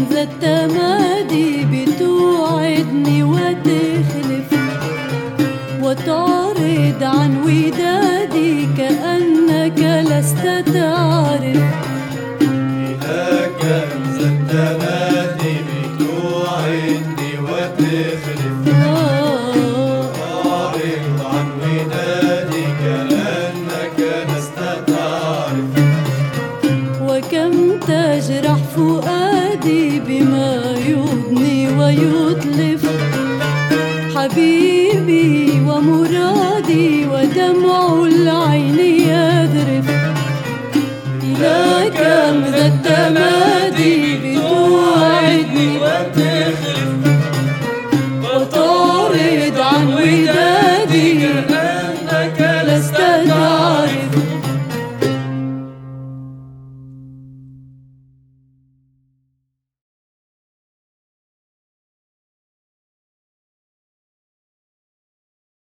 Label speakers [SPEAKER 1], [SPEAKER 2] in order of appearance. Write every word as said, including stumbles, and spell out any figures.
[SPEAKER 1] ذا التمادي بتوعدني وتخلف وتعرض عن ودادي كأنك لست تعرف.
[SPEAKER 2] إلى كم ذا التمادي بتوعدني وتخلف وتعرض عن ودادي كأنك لست تعرف.
[SPEAKER 1] وكم تجرح فؤادي بما يضني ويتلف حبيبي ومرادي ودمع العين يذرف. إلى كم ذا التمادي بتوعدني وتخلف